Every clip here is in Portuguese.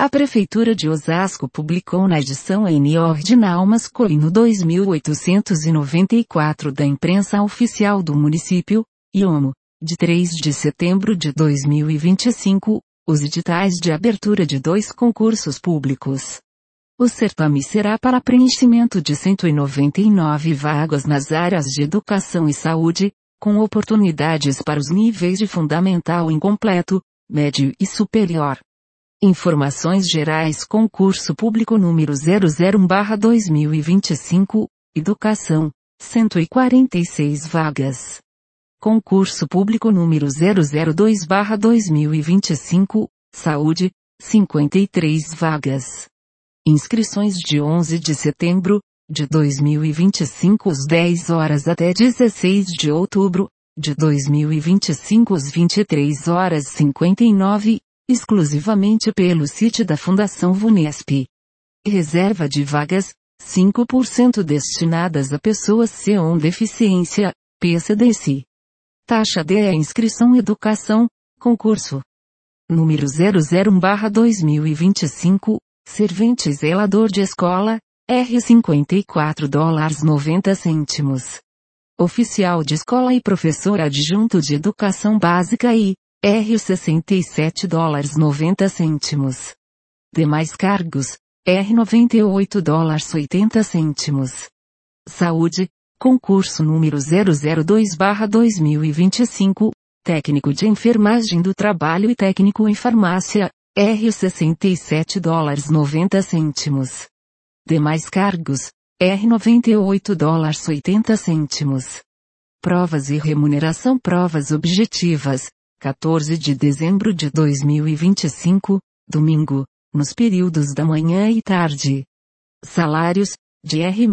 A Prefeitura de Osasco publicou na edição N Ordinal Masculino 2894 da Imprensa Oficial do Município, IOMO, de 3 de setembro de 2025, os editais de abertura de 2 concursos públicos. O certame será para preenchimento de 199 vagas nas áreas de educação e saúde, com oportunidades para os níveis de fundamental incompleto, médio e superior. Informações gerais. Concurso público número 001/2025, Educação, 146 vagas. Concurso público número 002/2025, Saúde, 53 vagas. Inscrições de 11 de setembro de 2025 às 10 horas até 16 de outubro de 2025 às 23h59, exclusivamente pelo site da Fundação VUNESP. Reserva de vagas, 5% destinadas a pessoas com deficiência, PCDC. Taxa de inscrição Educação, concurso. Número 001/2025, Servente zelador de escola, R$ 54,90. Oficial de escola e professor adjunto de educação básica e R$ 67,90. Demais cargos, R$ 98,80. Saúde, concurso número 002/2025, técnico de enfermagem do trabalho e técnico em farmácia, R$ 67,90. Demais cargos, R$ 98,80. Provas e remuneração. Provas objetivas, 14 de dezembro de 2025, domingo, nos períodos da manhã e tarde. Salários, de R$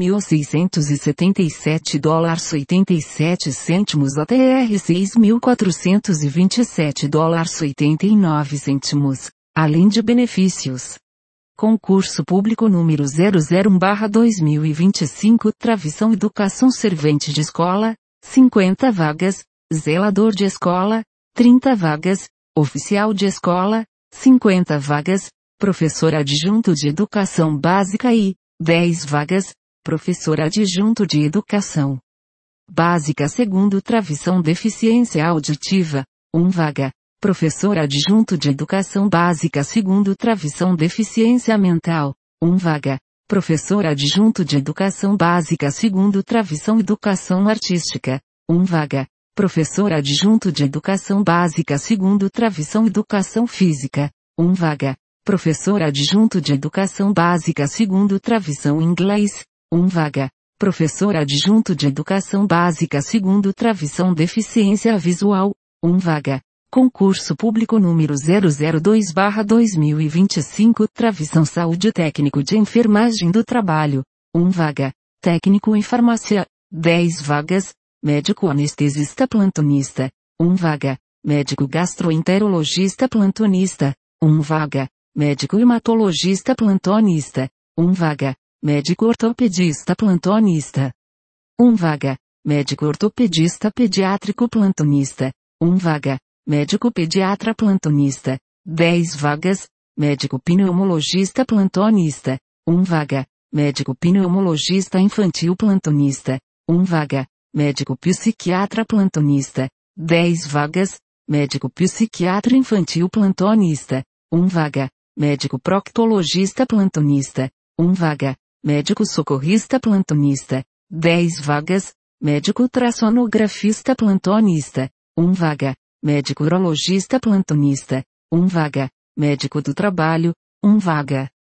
1.677,87 até R$ 6.427,89, além de benefícios. Concurso público número 001/2025, Travição Educação. Servente de escola, 50 vagas, zelador de escola, 30 vagas, oficial de escola, 50 vagas, professor adjunto de educação básica e 10 vagas, professor adjunto de educação básica. Segundo Travição Deficiência Auditiva, 1 vaga, professor adjunto de educação básica. Segundo Travição Deficiência Mental, 1 vaga, professor adjunto de educação básica. Segundo Travição Educação Artística, 1 vaga, professor adjunto de educação básica. Segundo Travição Educação Física, 1 vaga, professor adjunto de educação básica. Segundo Travição Inglês, 1 vaga, professor adjunto de educação básica. Segundo Travição Deficiência Visual, 1 vaga. Concurso público número 002/2025, Travição Saúde. Técnico de enfermagem do trabalho, 1 vaga, técnico em farmácia, 10 vagas, médico anestesista plantonista, 1 vaga, médico gastroenterologista plantonista, 1 vaga, médico hematologista plantonista, 1 vaga, médico ortopedista plantonista, 1 vaga, médico ortopedista pediátrico plantonista, 1 vaga, médico pediatra plantonista, 10 vagas, médico pneumologista plantonista, 1 vaga, médico pneumologista infantil plantonista, 1 vaga, médico psiquiatra plantonista, 10 vagas, médico psiquiatra infantil plantonista, 1 vaga, médico proctologista plantonista, 1 vaga, médico socorrista plantonista, 10 vagas, médico ultrassonografista plantonista, 1 vaga, médico urologista plantonista, 1 vaga, médico do trabalho, 1 vaga.